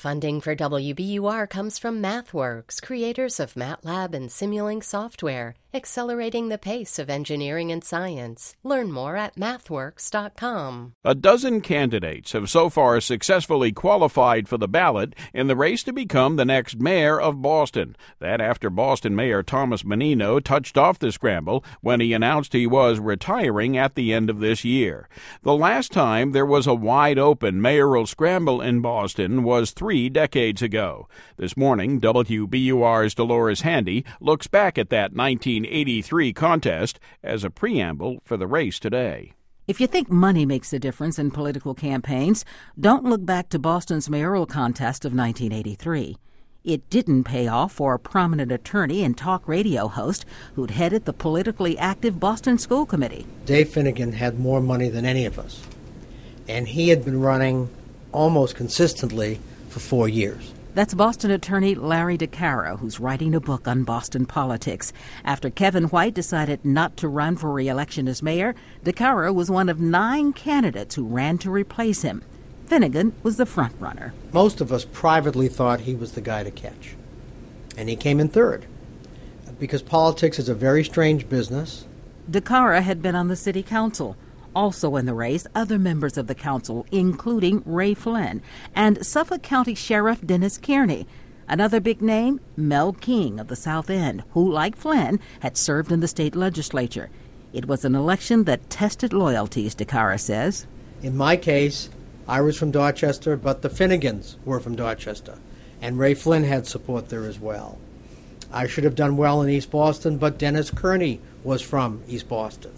Funding for WBUR comes from MathWorks, creators of MATLAB and Simulink software, accelerating the pace of engineering and science. Learn more at mathworks.com. A dozen candidates have so far successfully qualified for the ballot in the race to become the next mayor of Boston. That after Boston Mayor Thomas Menino touched off the scramble when he announced he was retiring at the end of this year. The last time there was a wide-open mayoral scramble in Boston was 3 decades ago. This morning, WBUR's Dolores Handy looks back at that 1983 contest as a preamble for the race today. If you think money makes a difference in political campaigns, don't look back to Boston's mayoral contest of 1983. It didn't pay off for a prominent attorney and talk radio host who'd headed the politically active Boston School Committee. Dave Finnegan had more money than any of us, and he had been running almost consistently for 4 years. That's Boston attorney Larry DeCaro, who's writing a book on Boston politics. After Kevin White decided not to run for re-election as mayor, DeCaro was one of 9 candidates who ran to replace him. Finnegan was the front runner. Most of us privately thought he was the guy to catch, and he came in third, because politics is a very strange business. DeCaro had been on the city council. Also in the race, other members of the council, including Ray Flynn and Suffolk County Sheriff Dennis Kearney. Another big name, Mel King of the South End, who, like Flynn, had served in the state legislature. It was an election that tested loyalties, DeCaro says. In my case, I was from Dorchester, but the Finnegans were from Dorchester, and Ray Flynn had support there as well. I should have done well in East Boston, but Dennis Kearney was from East Boston.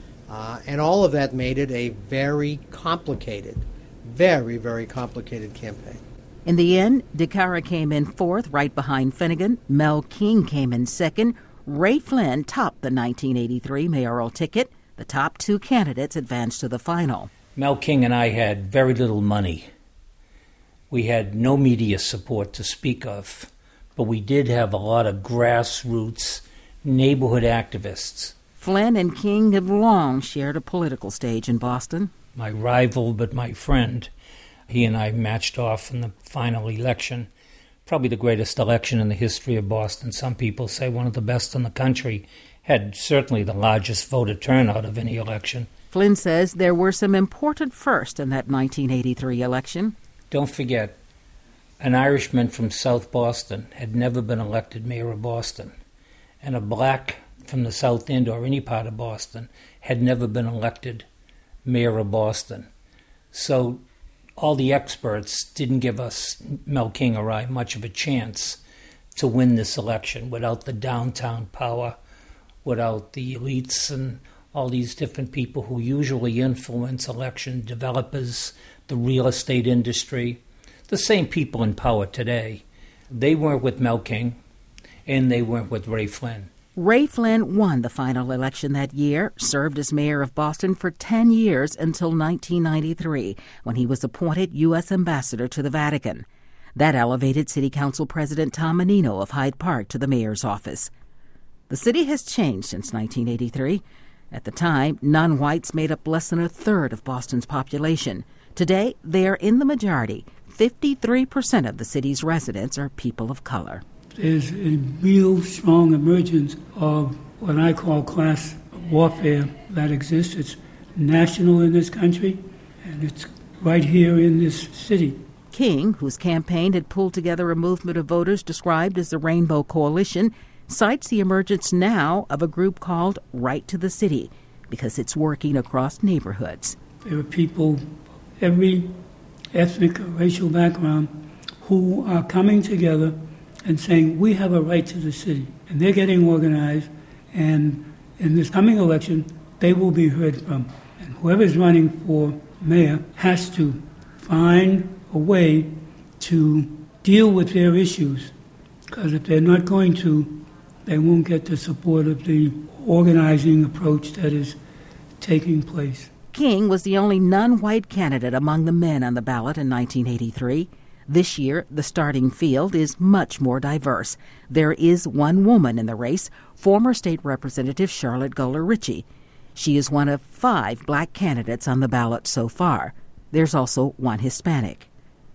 And all of that made it a very complicated, very, very complicated campaign. In the end, DeCaro came in fourth, right behind Finnegan. Mel King came in second. Ray Flynn topped the 1983 mayoral ticket. The top 2 candidates advanced to the final. Mel King and I had very little money. We had no media support to speak of, but we did have a lot of grassroots neighborhood activists. Flynn and King have long shared a political stage in Boston. My rival, but my friend. He and I matched off in the final election. Probably the greatest election in the history of Boston. Some people say one of the best in the country. Had certainly the largest voter turnout of any election. Flynn says there were some important firsts in that 1983 election. Don't forget, an Irishman from South Boston had never been elected mayor of Boston. And a black from the South End or any part of Boston had never been elected mayor of Boston. So all the experts didn't give us, Mel King or I, much of a chance to win this election without the downtown power, without the elites and all these different people who usually influence election developers, the real estate industry, the same people in power today. They weren't with Mel King, and they weren't with Ray Flynn. Ray Flynn won the final election that year, served as mayor of Boston for 10 years until 1993, when he was appointed U.S. ambassador to the Vatican. That elevated City Council President Tom Menino of Hyde Park to the mayor's office. The city has changed since 1983. At the time, non-whites made up less than a third of Boston's population. Today, they are in the majority. 53% of the city's residents are people of color. There's a real strong emergence of what I call class warfare that exists. It's national in this country, and it's right here in this city. King, whose campaign had pulled together a movement of voters described as the Rainbow Coalition, cites the emergence now of a group called Right to the City because it's working across neighborhoods. There are people, every ethnic or racial background, who are coming together and saying, we have a right to the city. And they're getting organized, and in this coming election, they will be heard from. And whoever's running for mayor has to find a way to deal with their issues, because if they're not going to, they won't get the support of the organizing approach that is taking place. King was the only non-white candidate among the men on the ballot in 1983. This year, the starting field is much more diverse. There is one woman in the race, former state representative Charlotte Goler Ritchie. She is one of 5 black candidates on the ballot so far. There's also one Hispanic.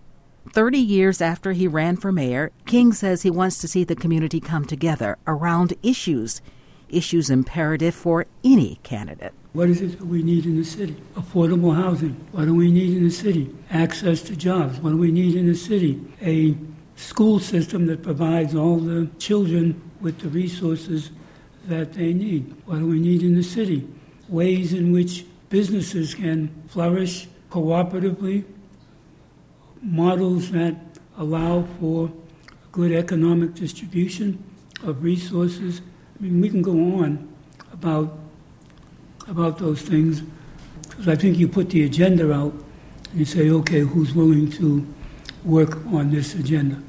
30 years after he ran for mayor, King says he wants to see the community come together around issues imperative for any candidate. What is it that we need in the city? Affordable housing. What do we need in the city? Access to jobs. What do we need in the city? A school system that provides all the children with the resources that they need. What do we need in the city? Ways in which businesses can flourish cooperatively, models that allow for good economic distribution of resources. I mean, we can go on about those things, because I think you put the agenda out and you say, okay, who's willing to work on this agenda?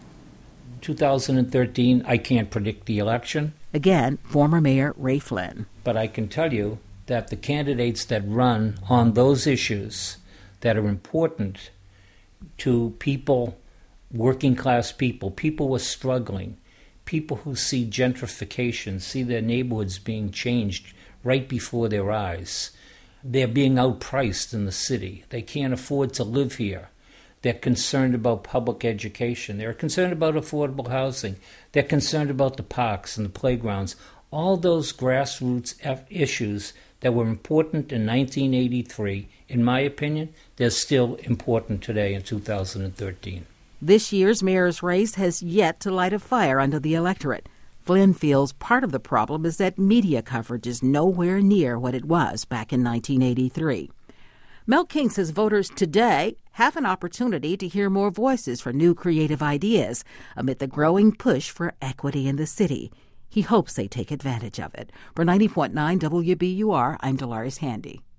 2013, I can't predict the election. Again, former Mayor Ray Flynn. But I can tell you that the candidates that run on those issues that are important to people, working class people who are struggling, people who see gentrification, see their neighborhoods being changed right before their eyes. They're being outpriced in the city. They can't afford to live here. They're concerned about public education. They're concerned about affordable housing. They're concerned about the parks and the playgrounds. All those grassroots issues that were important in 1983, in my opinion, they're still important today in 2013. This year's mayor's race has yet to light a fire under the electorate. Flynn feels part of the problem is that media coverage is nowhere near what it was back in 1983. Mel King says voters today have an opportunity to hear more voices for new creative ideas amid the growing push for equity in the city. He hopes they take advantage of it. For 90.9 WBUR, I'm Dolores Handy.